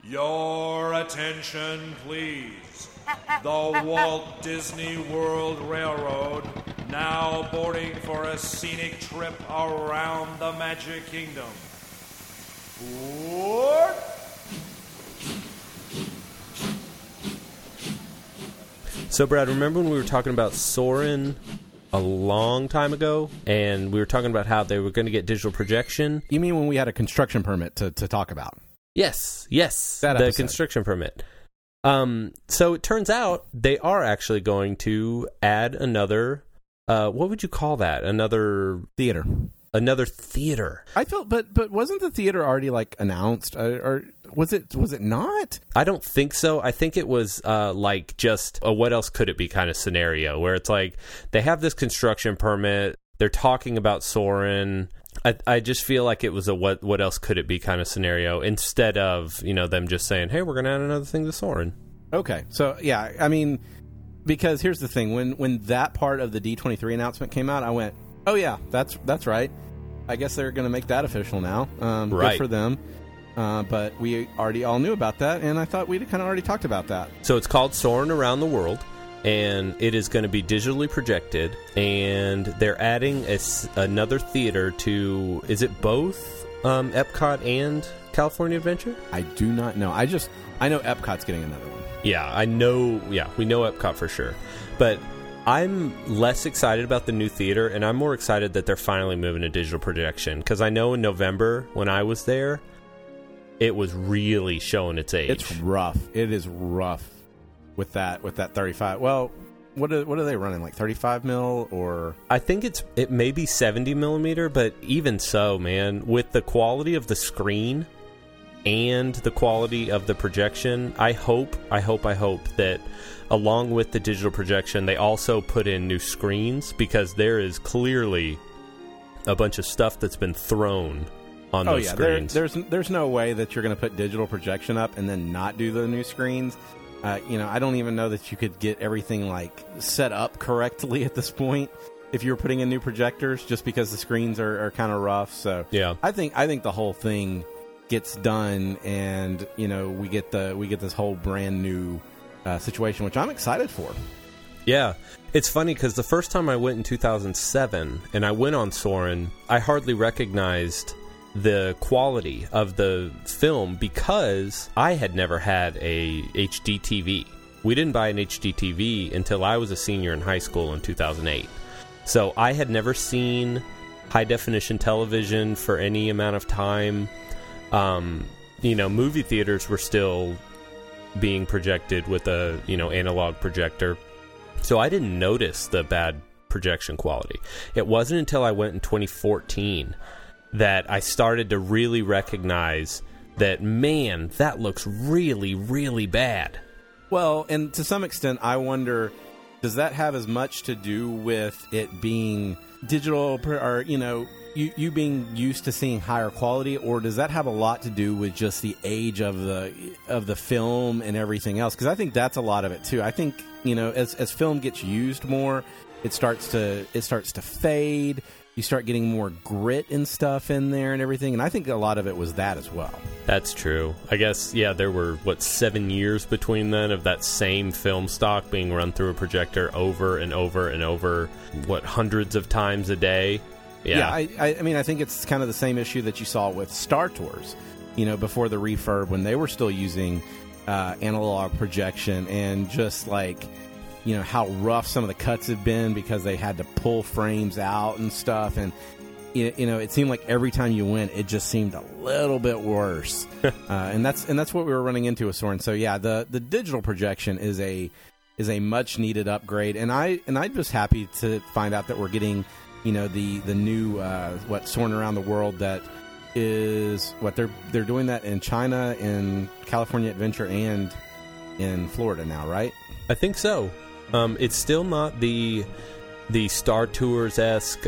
Your attention, please. The Walt Disney World Railroad now boarding for a scenic trip around the Magic Kingdom. Board! So, Brad, remember when we were talking about Soarin' a long time ago, and we were talking about how they were going to get digital projection? You mean when we had a construction permit to talk about? Yes, that the episode. construction permit. So it turns out they are actually going to add another, what would you call that? Another theater. I felt, but wasn't the theater already like announced, or was it not? I don't think so. I think it was like just a what else could it be kind of scenario where it's like they have this construction permit, they're talking about Soarin'. I just feel like it was a what else could it be kind of scenario instead of, them just saying, hey, we're going to add another thing to Soarin'. Okay. So, yeah, I mean, because here's the thing. When that part of the D23 announcement came out, I went, oh, yeah, that's right. I guess they're going to make that official now. Right. Good for them. But we already all knew about that, and I thought we'd kind of already talked about that. So it's called Soarin' Around the World, and it is going to be digitally projected, and they're adding another theater to, is it both Epcot and California Adventure? I do not know. I know Epcot's getting another one. Yeah, I know. Yeah, we know Epcot for sure. But I'm less excited about the new theater, and I'm more excited that they're finally moving to digital projection, because I know in November when I was there, it was really showing its age. It's rough. It is rough with that 35. Well, what are they running, like 35 mil or? I think it may be 70 millimeter, but even so, man, with the quality of the screen and the quality of the projection, I hope that along with the digital projection, they also put in new screens, because there is clearly a bunch of stuff that's been thrown on those screens. There's no way that you're going to put digital projection up and then not do the new screens. I don't even know that you could get everything like set up correctly at this point if you're putting in new projectors, just because the screens are kind of rough. So yeah, I think the whole thing gets done, and we get this whole brand new situation, which I'm excited for. Yeah, it's funny because the first time I went in 2007 and I went on Soarin', I hardly recognized the quality of the film because I had never had a HD TV. We didn't buy an HD TV until I was a senior in high school in 2008. So I had never seen high-definition television for any amount of time. Movie theaters were still being projected with a, analog projector. So I didn't notice the bad projection quality. It wasn't until I went in 2014 that I started to really recognize that, man, that looks really, really bad. Well, and to some extent, I wonder, does that have as much to do with it being digital or, you being used to seeing higher quality, or does that have a lot to do with just the age of the film and everything else? Because I think that's a lot of it too. I think as film gets used more, it starts to fade. You start getting more grit and stuff in there and everything, and I think a lot of it was that as well. That's true. I guess, yeah, there were, 7 years between then of that same film stock being run through a projector over and over and over, hundreds of times a day? Yeah, I mean, I think it's kind of the same issue that you saw with Star Tours, before the refurb, when they were still using analog projection, and just like, how rough some of the cuts have been because they had to pull frames out and stuff. And, it seemed like every time you went, it just seemed a little bit worse. And that's what we were running into with Soarin'. So, yeah, the digital projection is a much needed upgrade. And I'm just happy to find out that we're getting, the new Soarin' Around the World, that is they're doing that in China, in California Adventure, and in Florida now, right? I think so. It's still not the Star Tours-esque,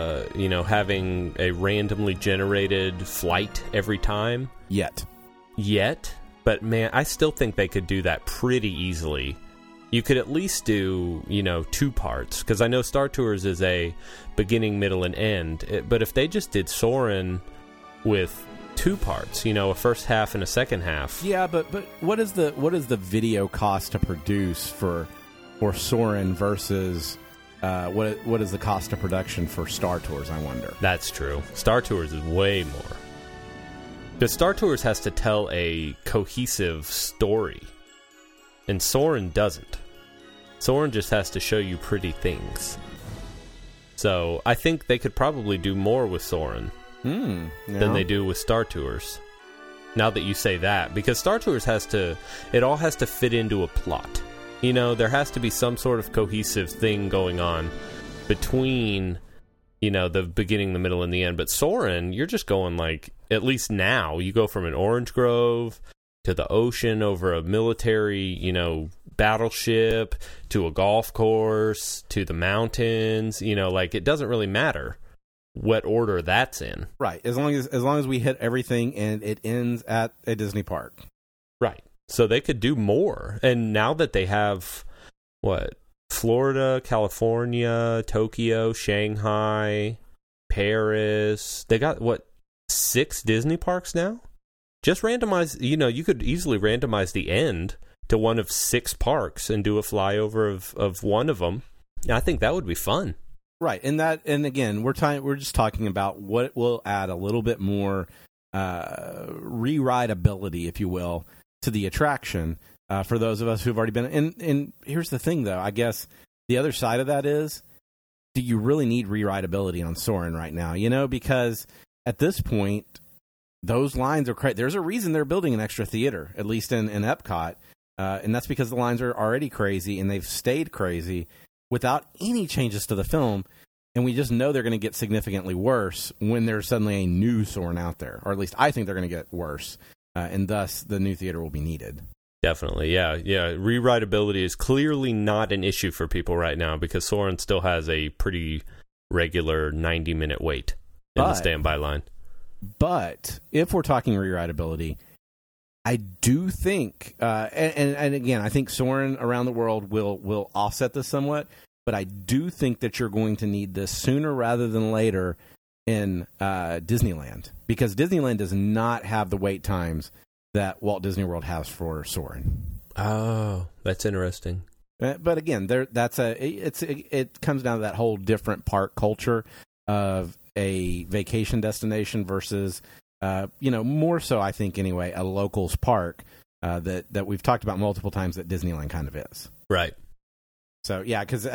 having a randomly generated flight every time. Yet. But, man, I still think they could do that pretty easily. You could at least do, 2 parts, because I know Star Tours is a beginning, middle, and end. But if they just did Soarin' with two parts, a first half and a second half. Yeah, but what is the video cost to produce for Soarin' versus what is the cost of production for Star Tours, I wonder? That's true. Star Tours is way more. Because Star Tours has to tell a cohesive story, and Soarin' doesn't. Soarin' just has to show you pretty things. So I think they could probably do more with Soarin' than they do with Star Tours. Now that you say that, because Star Tours it all has to fit into a plot. There has to be some sort of cohesive thing going on between, the beginning, the middle, and the end. But Soarin', you're just going at least now, you go from an orange grove to the ocean over a military, battleship to a golf course to the mountains. It doesn't really matter what order that's in. Right. As long as we hit everything and it ends at a Disney park. Right. So they could do more. And now that they have, Florida, California, Tokyo, Shanghai, Paris, they got, 6 Disney parks now? Just randomize, you could easily randomize the end to one of 6 parks and do a flyover of one of them. I think that would be fun. Right. And again, we're just talking about what will add a little bit more re-rideability, if you will, to the attraction for those of us who've already been. And here's the thing, though. I guess the other side of that is, do you really need re-rideability on Soarin' right now? Because at this point, those lines are crazy. There's a reason they're building an extra theater, at least in Epcot, and that's because the lines are already crazy, and they've stayed crazy without any changes to the film. And we just know they're going to get significantly worse when there's suddenly a new Soarin' out there, or at least I think they're going to get worse. And thus, the new theater will be needed. Definitely, yeah. Re-rideability is clearly not an issue for people right now because Soarin' still has a pretty regular 90-minute wait in the standby line. But if we're talking re-rideability, I do think, and again, I think Soarin' around the world will offset this somewhat, but I do think that you're going to need this sooner rather than later in Disneyland, because Disneyland does not have the wait times that Walt Disney World has for Soarin'. Oh, that's interesting. But again, it comes down to that whole different park culture of a vacation destination versus, more so, I think anyway, a locals park that we've talked about multiple times that Disneyland kind of is. Right. So yeah, because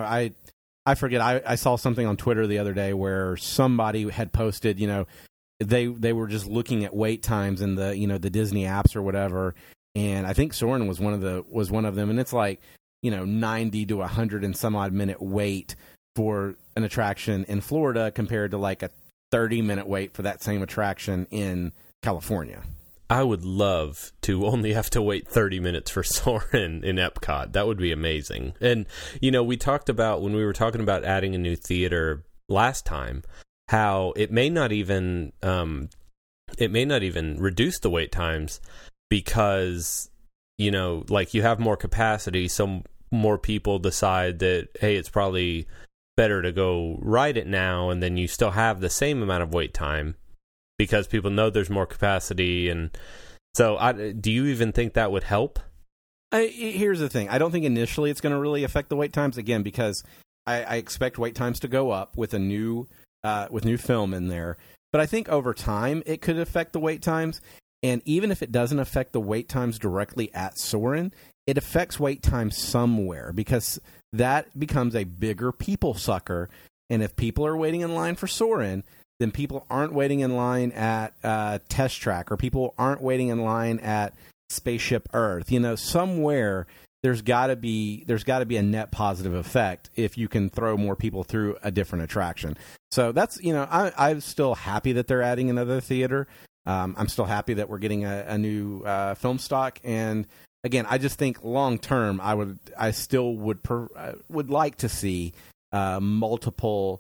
I forget. I saw something on Twitter the other day where somebody had posted, they were just looking at wait times in the the Disney apps or whatever, and I think Soarin' was one of them, and it's 90 to 100 and some odd minute wait for an attraction in Florida compared to a 30-minute wait for that same attraction in California. I would love to only have to wait 30 minutes for Soarin' in Epcot. That would be amazing. And, we talked about, when we were talking about adding a new theater last time, how it may not even reduce the wait times because, you have more capacity, so more people decide that, hey, it's probably better to go ride it now, and then you still have the same amount of wait time because people know there's more capacity. And so do you even think that would help? Here's the thing. I don't think initially it's going to really affect the wait times, again, because I expect wait times to go up with new film in there. But I think over time it could affect the wait times. And even if it doesn't affect the wait times directly at Soarin', it affects wait times somewhere, because that becomes a bigger people sucker. And if people are waiting in line for Soarin', then people aren't waiting in line at Test Track, or people aren't waiting in line at Spaceship Earth. Somewhere there's got to be a net positive effect if you can throw more people through a different attraction. So that's I'm still happy that they're adding another theater. I'm still happy that we're getting a new film stock. And again, I just think long term, I still would like to see multiple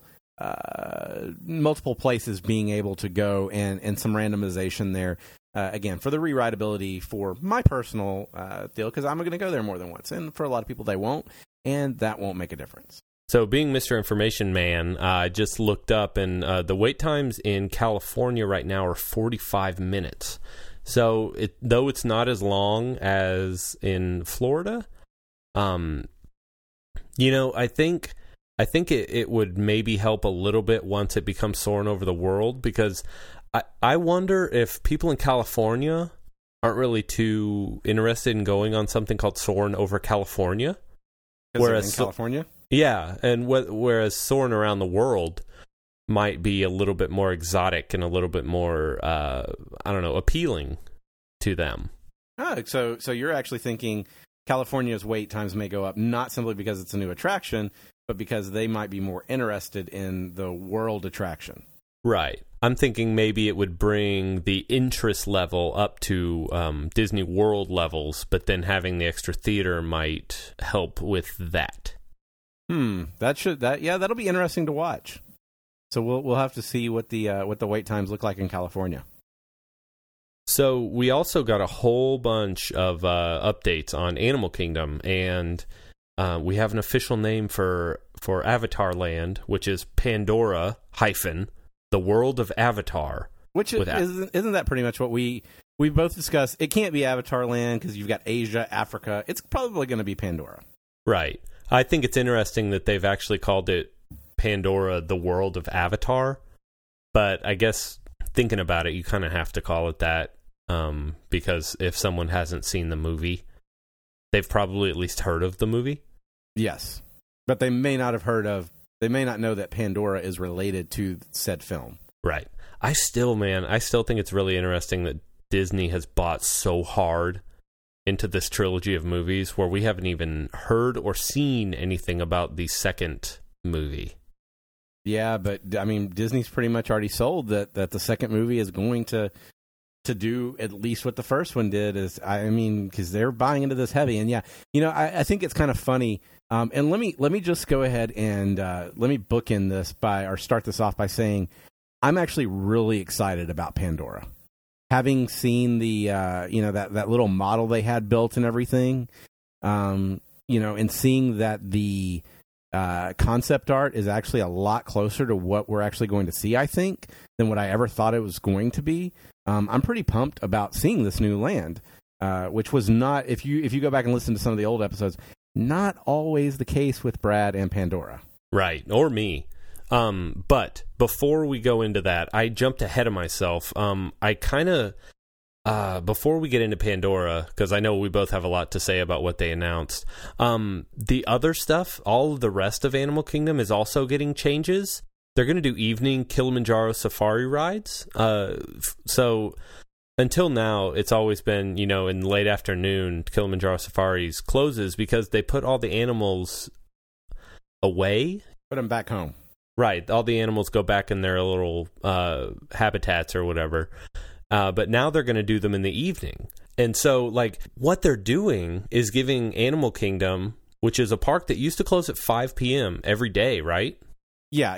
places being able to go and some randomization there. Again, for the re-rideability for my personal deal, because I'm going to go there more than once. And for a lot of people, they won't. And that won't make a difference. So being Mr. Information Man, I just looked up, and the wait times in California right now are 45 minutes. So though it's not as long as in Florida, I think it would maybe help a little bit once it becomes Soarin' Over the World, because I wonder if people in California aren't really too interested in going on something called Soarin' Over California. Whereas in California? Yeah, and whereas Soarin' Around the World might be a little bit more exotic and a little bit more, appealing to them. Oh, so you're actually thinking California's wait times may go up, not simply because it's a new attraction, but because they might be more interested in the world attraction. Right. I'm thinking maybe it would bring the interest level up to Disney World levels, but then having the extra theater might help with that. That'll be interesting to watch. So we'll have to see what the wait times look like in California. So we also got a whole bunch of updates on Animal Kingdom, and we have an official name for Avatar Land, which is Pandora - the World of Avatar. Which isn't that pretty much what we both discussed? It can't be Avatar Land because you've got Asia, Africa. It's probably going to be Pandora. Right. I think it's interesting that they've actually called it Pandora, the World of Avatar. But I guess thinking about it, you kind of have to call it that because if someone hasn't seen the movie, they've probably at least heard of the movie. Yes. But they may not know that Pandora is related to said film. Right. I still think it's really interesting that Disney has bought so hard into this trilogy of movies where we haven't even heard or seen anything about the second movie. Yeah, but I mean, Disney's pretty much already sold that the second movie is going to do at least what the first one did. Because they're buying into this heavy. And yeah, I think it's kind of funny. And let me just go ahead and let me bookend this start this off by saying I'm actually really excited about Pandora. Having seen the that little model they had built and everything, and seeing that the concept art is actually a lot closer to what we're actually going to see, I think, than what I ever thought it was going to be. I'm pretty pumped about seeing this new land, which was not, if you go back and listen to some of the old episodes, not always the case with Brad and Pandora. Right, or me. But before we go into that, I jumped ahead of myself. Before we get into Pandora, because I know we both have a lot to say about what they announced, the other stuff, all of the rest of Animal Kingdom is also getting changes. They're going to do evening Kilimanjaro safari rides. So until now, it's always been, in late afternoon, Kilimanjaro Safaris closes because they put all the animals away. Put them back home. Right. All the animals go back in their little habitats or whatever. But now they're going to do them in the evening. And so, what they're doing is giving Animal Kingdom, which is a park that used to close at 5 p.m. every day, right? Yeah.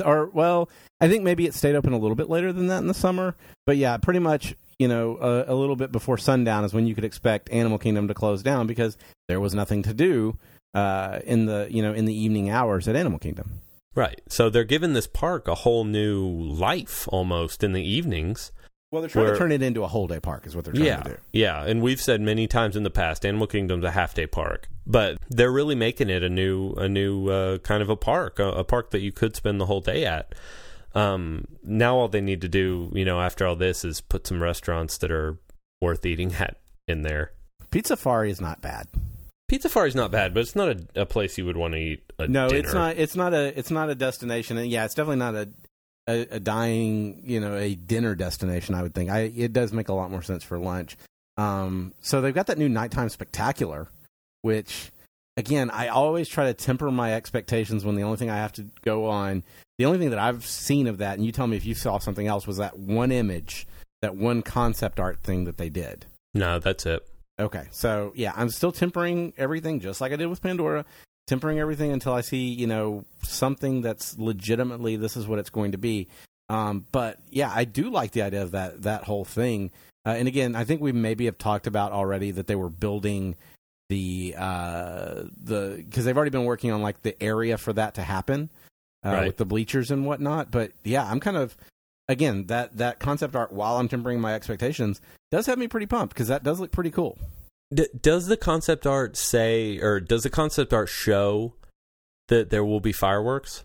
I think maybe it stayed open a little bit later than that in the summer. But yeah, pretty much, a little bit before sundown is when you could expect Animal Kingdom to close down because there was nothing to do in the evening hours at Animal Kingdom. Right. So they're giving this park a whole new life almost in the evenings. Well, they're trying to turn it into a whole day park is what they're trying to do. Yeah, and we've said many times in the past, Animal Kingdom's a half day park. But they're really making it a new kind of a park that you could spend the whole day at. Now all they need to do, after all this is put some restaurants that are worth eating at in there. Pizza Safari is not bad. Pizza Safari is not bad, but it's not a place you would want to eat No, dinner. it's not a destination. And yeah, it's definitely not a dinner destination, I would think. It does make a lot more sense for lunch. So they've got that new nighttime spectacular, which, again, I always try to temper my expectations when the only thing I have to go on, the only thing that I've seen of that, and you tell me if you saw something else, was that one image, that one concept art thing that they did. No, that's it. Okay, so yeah, I'm still tempering everything just like I did with Pandora, tempering everything until I see, something that's legitimately this is what it's going to be. But yeah, I do like the idea of that whole thing. And again, I think we maybe have talked about already that they were building because they've already been working on like the area for that to happen with the bleachers and whatnot. But yeah, I'm kind of, again, that concept art, while I'm tempering my expectations, does have me pretty pumped because that does look pretty cool. Does the concept art say, or does the concept art show that there will be fireworks?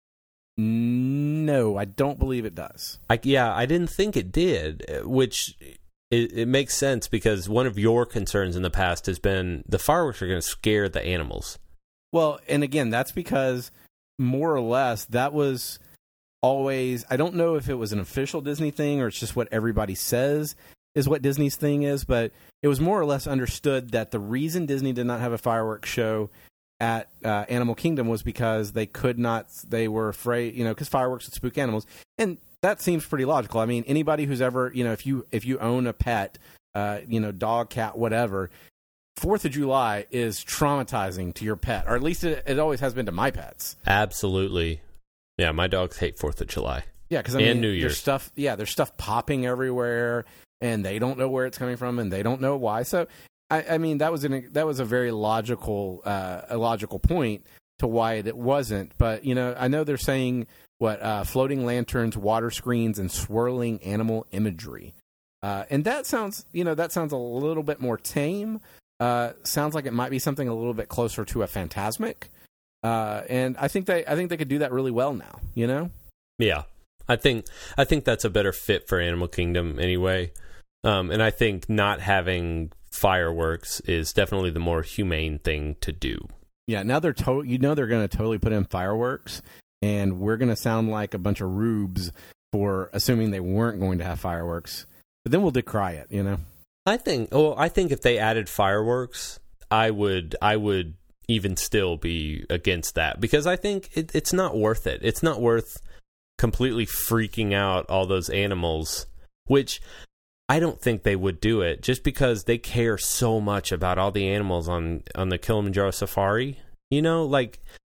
No, I don't believe it does. I didn't think it did, which it makes sense because one of your concerns in the past has been the fireworks are going to scare the animals. Well, and again, that's because more or less that was always, I don't know if it was an official Disney thing or it's just what everybody says is what Disney's thing is, but it was more or less understood that the reason Disney did not have a fireworks show at Animal Kingdom was because they were afraid, because fireworks would spook animals. And that seems pretty logical. I mean, anybody who's ever, if you own a pet, dog, cat, whatever, 4th of July is traumatizing to your pet, or at least it always has been to my pets. Absolutely. Yeah, my dogs hate 4th of July. Yeah, because New Year's. There's stuff popping everywhere, and they don't know where it's coming from, and they don't know why. So, I mean, that was a very logical point to why it wasn't. But I know they're saying floating lanterns, water screens, and swirling animal imagery, and that sounds a little bit more tame. Sounds like it might be something a little bit closer to a Fantasmic, and I think they could do that really well now. Yeah, I think that's a better fit for Animal Kingdom anyway. And I think not having fireworks is definitely the more humane thing to do. Yeah, now they're going to totally put in fireworks, and we're going to sound like a bunch of rubes for assuming they weren't going to have fireworks. But then we'll decry it, I think if they added fireworks, I would even still be against that because I think it's not worth it. It's not worth completely freaking out all those animals, which I don't think they would do it just because they care so much about all the animals on the Kilimanjaro Safari. The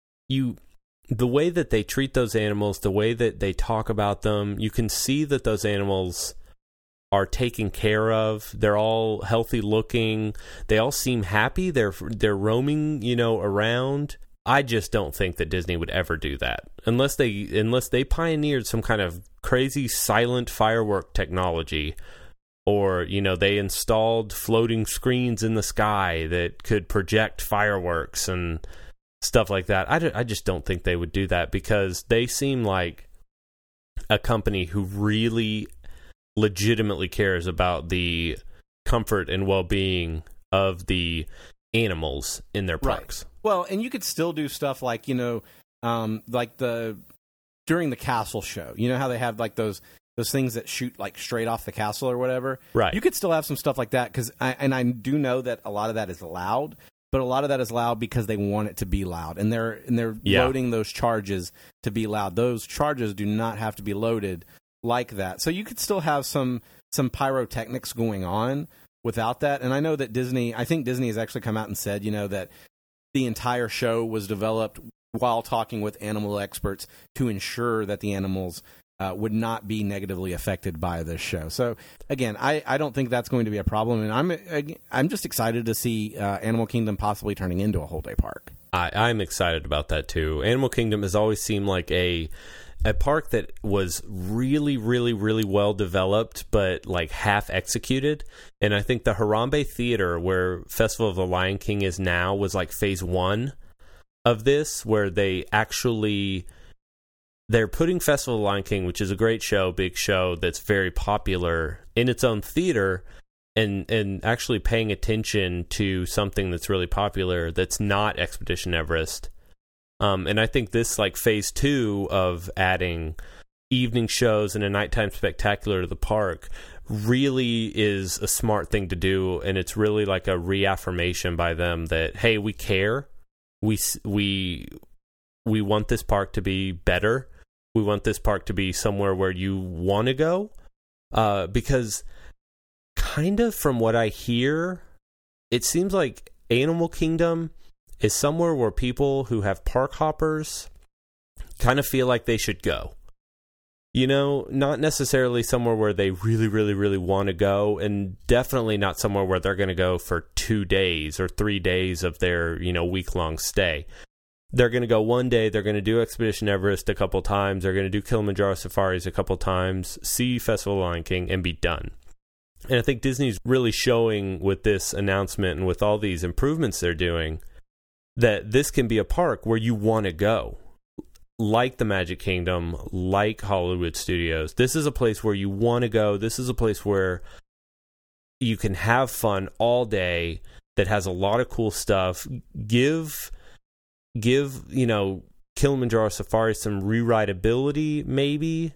way that they treat those animals, the way that they talk about them, you can see that those animals are taken care of. They're all healthy looking. They all seem happy. They're roaming, around. I just don't think that Disney would ever do that unless they pioneered some kind of crazy silent firework technology. Or, they installed floating screens in the sky that could project fireworks and stuff like that. I just don't think they would do that because they seem like a company who really legitimately cares about the comfort and well-being of the animals in their parks. Right. Well, and you could still do stuff like, during the castle show. You know how they have like those things that shoot like straight off the castle or whatever. Right. You could still have some stuff like that because I do know that a lot of that is loud, but a lot of that is loud because they want it to be loud, and they're loading those charges to be loud. Those charges do not have to be loaded like that, so you could still have some pyrotechnics going on without that. And I know that I think Disney has actually come out and said, that the entire show was developed while talking with animal experts to ensure that the animals would not be negatively affected by this show. So again, I don't think that's going to be a problem, and I'm just excited to see Animal Kingdom possibly turning into a whole day park. I'm excited about that too. Animal Kingdom has always seemed like a park that was really, really, really well developed, but like half executed. And I think the Harambe Theater, where Festival of the Lion King is now, was like phase 1 of this, where they're putting Festival of the Lion King, which is a great show, big show that's very popular, in its own theater, and actually paying attention to something that's really popular that's not Expedition Everest. And I think this, like phase 2 of adding evening shows and a nighttime spectacular to the park, really is a smart thing to do, and it's really like a reaffirmation by them that, hey, we care. We want this park to be better. We want this park to be somewhere where you want to go, because kind of from what I hear, it seems like Animal Kingdom is somewhere where people who have park hoppers kind of feel like they should go. not necessarily somewhere where they really, really, really want to go, and definitely not somewhere where they're going to go for 2 days or 3 days of their, week-long stay. They're going to go one day, they're going to do Expedition Everest a couple times, they're going to do Kilimanjaro safaris a couple times, see Festival of the Lion King, and be done. And I think Disney's really showing with this announcement and with all these improvements they're doing that this can be a park where you want to go. Like the Magic Kingdom, like Hollywood Studios. This is a place where you want to go. This is a place where you can have fun all day, that has a lot of cool stuff. Give Kilimanjaro Safari some rewritability, maybe,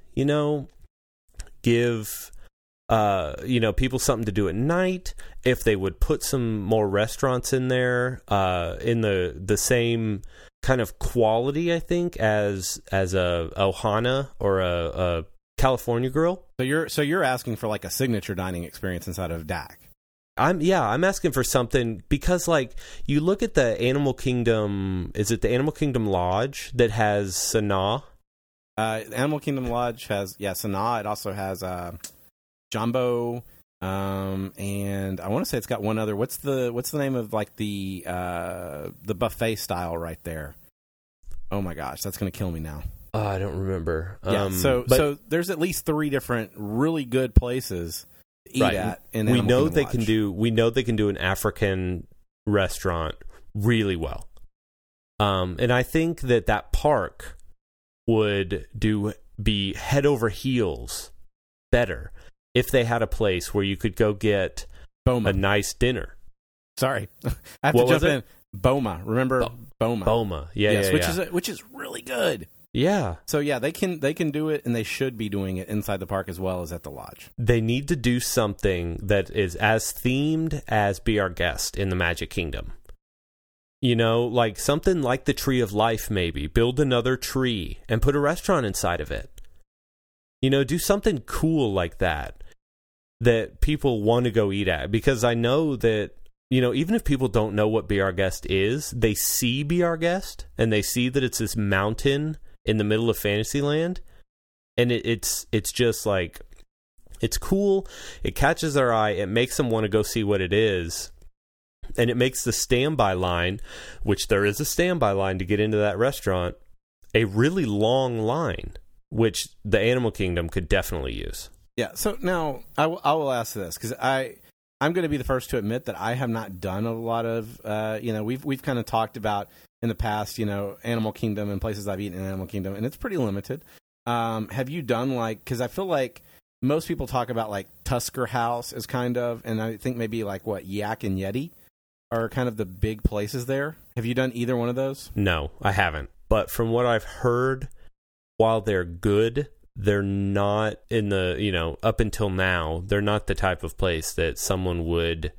give people something to do at night. If they would put some more restaurants in there, in the same kind of quality, I think, as a Ohana or a California Grill. So you're asking for like a signature dining experience inside of DAC. I'm asking for something, because like you look at the Animal Kingdom, is it the Animal Kingdom Lodge that has Sanaa? Animal Kingdom Lodge has Sanaa. It also has Jambo, and I want to say it's got one other. What's the name of like the buffet style right there? Oh my gosh, that's going to kill me now. I don't remember. So there's at least 3 different really good places to eat at. We know they can do an African restaurant really well, and I think that park would be head over heels better if they had a place where you could go get Boma. A nice dinner. Sorry, I have to jump in. Boma, remember Boma? Boma, which is really good. Yeah. So yeah, they can do it, and they should be doing it inside the park as well as at the lodge. They need to do something that is as themed as Be Our Guest in the Magic Kingdom. Like something like the Tree of Life, maybe. Build another tree and put a restaurant inside of it. Do something cool like that people want to go eat at. Because I know that, even if people don't know what Be Our Guest is, they see Be Our Guest, and they see that it's this mountain in the middle of Fantasyland, and it's just like, it's cool, it catches their eye, it makes them want to go see what it is, and it makes the standby line, which there is a standby line to get into that restaurant, a really long line, which the Animal Kingdom could definitely use. Yeah, so now I will ask this, because I'm going to be the first to admit that I have not done a lot of, we've kind of talked about in the past, Animal Kingdom and places I've eaten in Animal Kingdom, and it's pretty limited. Have you done because I feel like most people talk about like Tusker House as kind of, and I think maybe like Yak and Yeti are kind of the big places there. Have you done either one of those? No, I haven't. But from what I've heard, while they're good, they're not in the, up until now, they're not the type of place that someone would,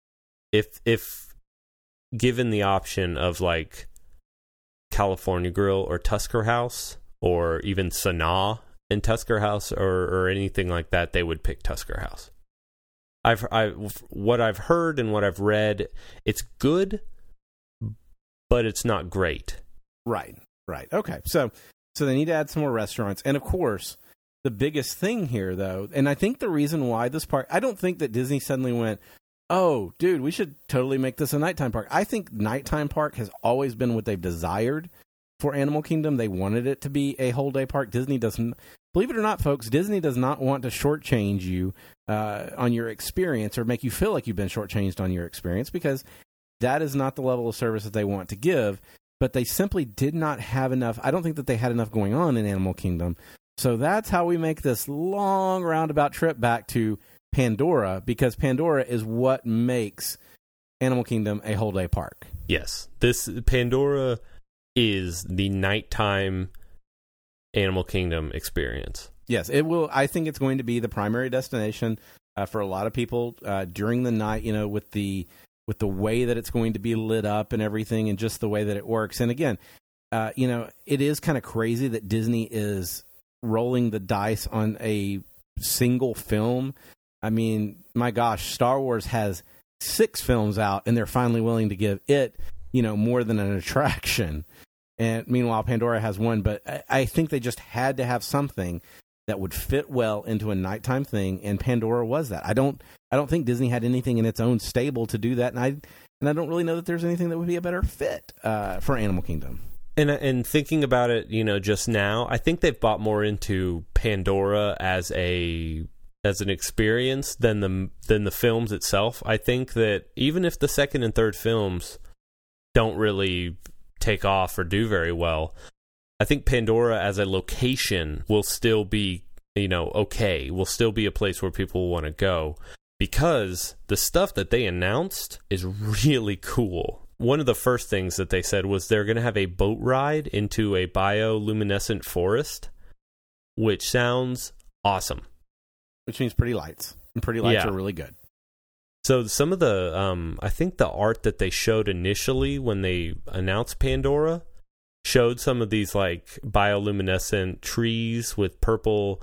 if given the option of like California Grill or Tusker House, or even Sanaa and Tusker House, or anything like that, they would pick Tusker House. What I've heard and what I've read, it's good, but it's not great. Right. Okay. So they need to add some more restaurants. And of course, the biggest thing here, though, and I think the reason why this park, I don't think that Disney suddenly went, oh, dude, we should totally make this a nighttime park. I think nighttime park has always been what they've desired for Animal Kingdom. They wanted it to be a whole day park. Disney doesn't, believe it or not, folks, Disney does not want to shortchange you on your experience, or make you feel like you've been shortchanged on your experience, because that is not the level of service that they want to give. But they simply did not have enough. I don't think that they had enough going on in Animal Kingdom. So that's how we make this long roundabout trip back to Pandora, because Pandora is what makes Animal Kingdom a whole day park. Yes. This Pandora is the nighttime Animal Kingdom experience. Yes, it will. I think it's going to be the primary destination for a lot of people during the night, with the way that it's going to be lit up and everything, and just the way that it works. And again, it is kind of crazy that Disney is rolling the dice on a single film. I mean, my gosh, Star Wars has 6 films out, and they're finally willing to give it, more than an attraction. And meanwhile, Pandora has 1, but I think they just had to have something that would fit well into a nighttime thing, and Pandora was that. I don't think Disney had anything in its own stable to do that, and I don't really know that there's anything that would be a better fit for Animal Kingdom. And thinking about it, just now, I think they've bought more into Pandora as an experience than the films itself. I think that even if the second and third films don't really take off or do very well, I think Pandora as a location will still be, okay. Will still be a place where people will want to go, because the stuff that they announced is really cool. One of the first things that they said was they're going to have a boat ride into a bioluminescent forest, which sounds awesome. Which means pretty lights. And pretty lights are really good. So some of the, I think the art that they showed initially when they announced Pandora showed some of these like bioluminescent trees with purple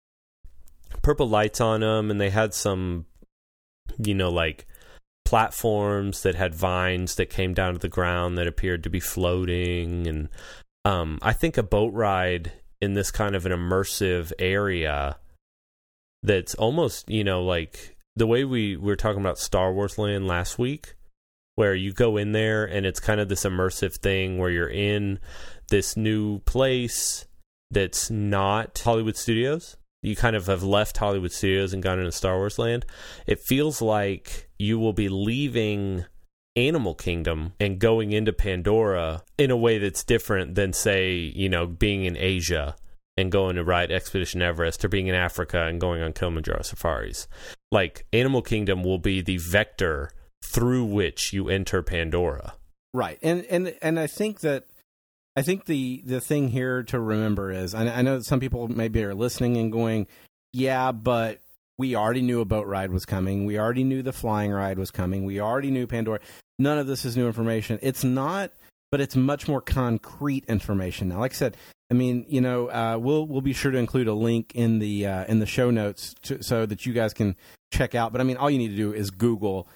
lights on them, and they had some, like platforms that had vines that came down to the ground that appeared to be floating. And I think a boat ride in this kind of an immersive area that's almost, like the way we were talking about Star Wars Land last week, where you go in there and it's kind of this immersive thing where you're in this new place that's not Hollywood Studios. You kind of have left Hollywood Studios and gone into Star Wars Land. It feels like you will be leaving Animal Kingdom and going into Pandora in a way that's different than, say, being in Asia and going to ride Expedition Everest, or being in Africa and going on Kilimanjaro safaris. Like, Animal Kingdom will be the vector through which you enter Pandora. Right. And I think that the thing here to remember is, I know that some people maybe are listening and going, yeah, but we already knew a boat ride was coming. We already knew the flying ride was coming. We already knew Pandora. None of this is new information. It's not, but it's much more concrete information now. Like I said, we'll be sure to include a link in the show notes so that you guys can check out. But all you need to do is Google,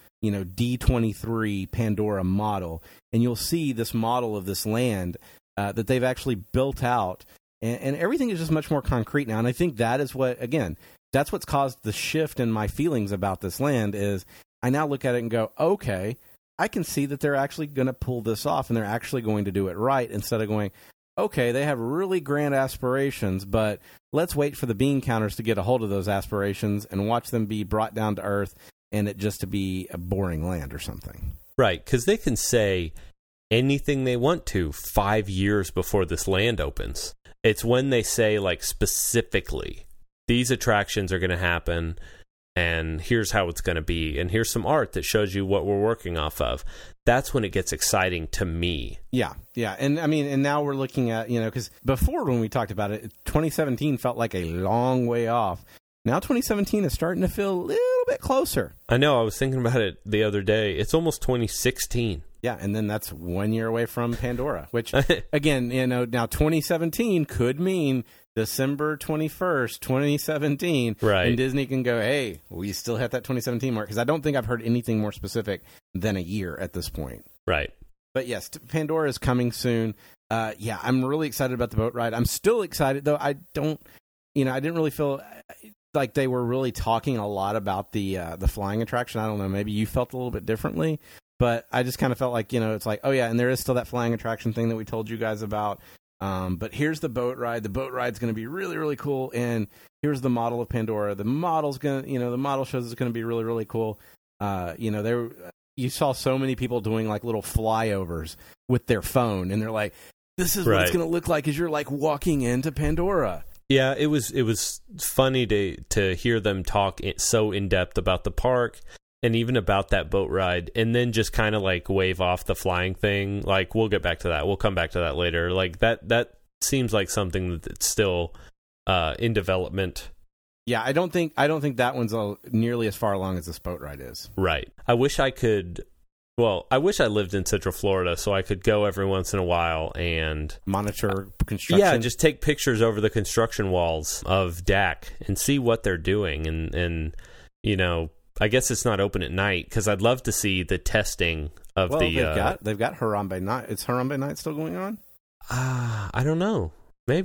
D23 Pandora model, and you'll see this model of this land that they've actually built out, and everything is just much more concrete now. And I think that is that's what's caused the shift in my feelings about this land. Is I now look at it and go, okay, I can see that they're actually going to pull this off, and they're actually going to do it right, instead of going, okay, they have really grand aspirations, but let's wait for the bean counters to get a hold of those aspirations and watch them be brought down to earth, and it just to be a boring land or something. Right, because they can say anything they want to 5 years before this land opens. It's when they say, like, specifically, these attractions are going to happen, and here's how it's going to be, and here's some art that shows you what we're working off of. That's when it gets exciting to me. Yeah. And and now we're looking at, because before when we talked about it, 2017 felt like a long way off. Now 2017 is starting to feel a little bit closer. I know. I was thinking about it the other day. It's almost 2016. Yeah, and then that's 1 year away from Pandora, which, again, now 2017 could mean December 21st, 2017. Right. And Disney can go, hey, we still hit that 2017 mark, because I don't think I've heard anything more specific than a year at this point. Right. But yes, Pandora is coming soon. I'm really excited about the boat ride. I'm still excited, though. I didn't really feel like they were really talking a lot about the flying attraction. I don't know, maybe you felt a little bit differently. But I just kind of felt like, it's like, oh, yeah, and there is still that flying attraction thing that we told you guys about. But here's the boat ride. The boat ride's going to be really, really cool. And here's the model of Pandora. The model's going to, the model shows it's going to be really, really cool. You saw so many people doing like little flyovers with their phone. And they're like, this is what it's going to look like as you're like walking into Pandora. Yeah, it was funny to hear them talk so in depth about the park. And even about that boat ride, and then just kind of like wave off the flying thing. Like, we'll get back to that. We'll come back to that later. Like that seems like something that's still in development. Yeah, I don't think that one's nearly as far along as this boat ride is. Right. I wish I lived in Central Florida so I could go every once in a while and monitor construction. Yeah, just take pictures over the construction walls of DAC and see what they're doing, and I guess it's not open at night, because I'd love to see the testing of they've got Harambe Night. Is Harambe Night still going on? I don't know. Maybe.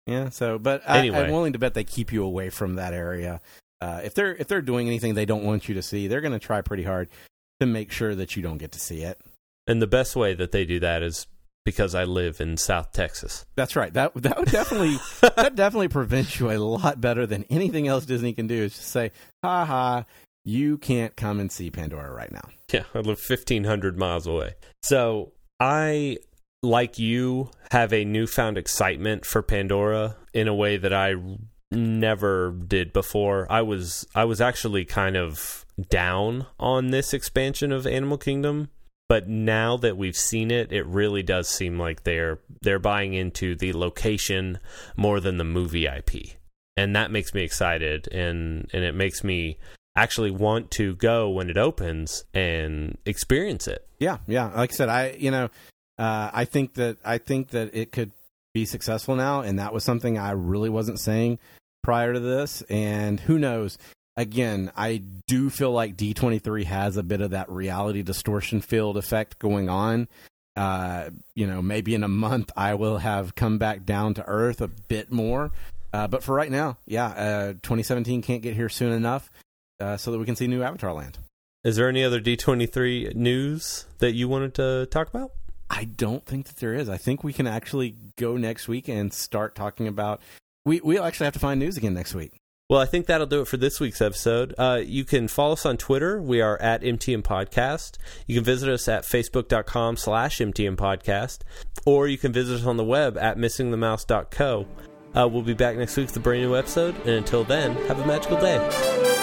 Yeah. So, but Anyway. I'm willing to bet they keep you away from that area. If they're doing anything they don't want you to see, they're going to try pretty hard to make sure that you don't get to see it. And the best way that they do that is because I live in South Texas. That's right. That would definitely that definitely prevents you a lot better than anything else Disney can do. Is just say, "Ha ha, you can't come and see Pandora right now." Yeah, I live 1,500 miles away. So I, like you, have a newfound excitement for Pandora in a way that I never did before. I was actually kind of down on this expansion of Animal Kingdom. But now that we've seen it, it really does seem like they're buying into the location more than the movie IP. And that makes me excited, and it makes me actually want to go when it opens and experience it. Yeah. Like I said, I think that it could be successful now, and that was something I really wasn't saying prior to this. And who knows? Again, I do feel like D23 has a bit of that reality distortion field effect going on. Maybe in a month I will have come back down to earth a bit more. But for right now, 2017 can't get here soon enough so that we can see new Avatar Land. Is there any other D23 news that you wanted to talk about? I don't think that there is. I think we can actually go next week and start talking about... We'll actually have to find news again next week. Well, I think that'll do it for this week's episode. You can follow us on Twitter. We are at MTM Podcast. You can visit us at facebook.com/MTM Podcast. Or you can visit us on the web at missingthemouse.co. We'll be back next week with a brand new episode. And until then, have a magical day.